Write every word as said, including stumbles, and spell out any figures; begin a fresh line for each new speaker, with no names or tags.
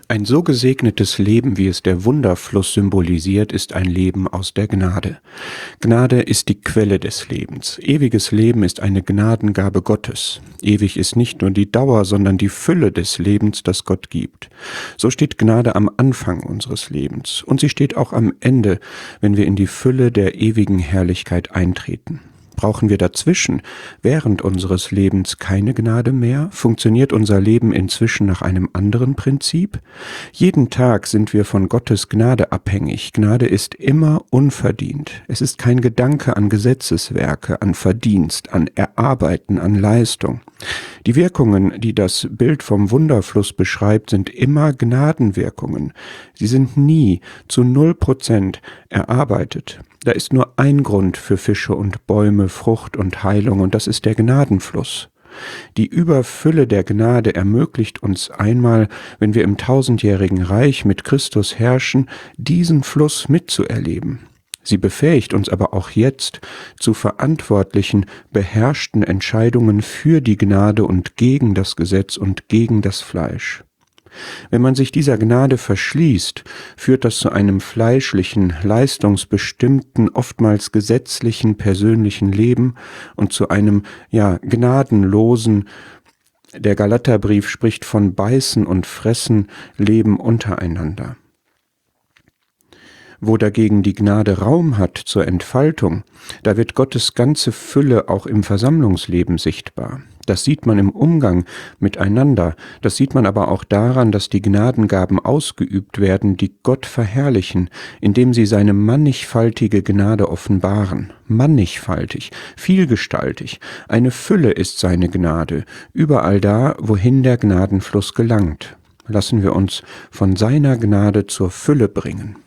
Ein so gesegnetes Leben, wie es der Wunderfluss symbolisiert, ist ein Leben aus der Gnade. Gnade ist die Quelle des Lebens. Ewiges Leben ist eine Gnadengabe Gottes. Ewig ist nicht nur die Dauer, sondern die Fülle des Lebens, das Gott gibt. So steht Gnade am Anfang unseres Lebens und sie steht auch am Ende, wenn wir in die Fülle der ewigen Herrlichkeit eintreten. Brauchen wir dazwischen, während unseres Lebens, keine Gnade mehr? Funktioniert unser Leben inzwischen nach einem anderen Prinzip? Jeden Tag sind wir von Gottes Gnade abhängig. Gnade ist immer unverdient. Es ist kein Gedanke an Gesetzeswerke, an Verdienst, an Erarbeiten, an Leistung. Die Wirkungen, die das Bild vom Wunderfluss beschreibt, sind immer Gnadenwirkungen. Sie sind nie zu null Prozent erarbeitet. Da ist nur ein Grund für Fische und Bäume, Frucht und Heilung, und das ist der Gnadenfluss. Die Überfülle der Gnade ermöglicht uns einmal, wenn wir im tausendjährigen Reich mit Christus herrschen, diesen Fluss mitzuerleben. Sie befähigt uns aber auch jetzt zu verantwortlichen, beherrschten Entscheidungen für die Gnade und gegen das Gesetz und gegen das Fleisch. Wenn man sich dieser Gnade verschließt, führt das zu einem fleischlichen, leistungsbestimmten, oftmals gesetzlichen, persönlichen Leben und zu einem, ja, gnadenlosen, der Galaterbrief spricht von Beißen und Fressen, Leben untereinander. Wo dagegen die Gnade Raum hat zur Entfaltung, da wird Gottes ganze Fülle auch im Versammlungsleben sichtbar. Das sieht man im Umgang miteinander, das sieht man aber auch daran, dass die Gnadengaben ausgeübt werden, die Gott verherrlichen, indem sie seine mannigfaltige Gnade offenbaren. Mannigfaltig, vielgestaltig, eine Fülle ist seine Gnade, überall da, wohin der Gnadenfluss gelangt. Lassen wir uns von seiner Gnade zur Fülle bringen.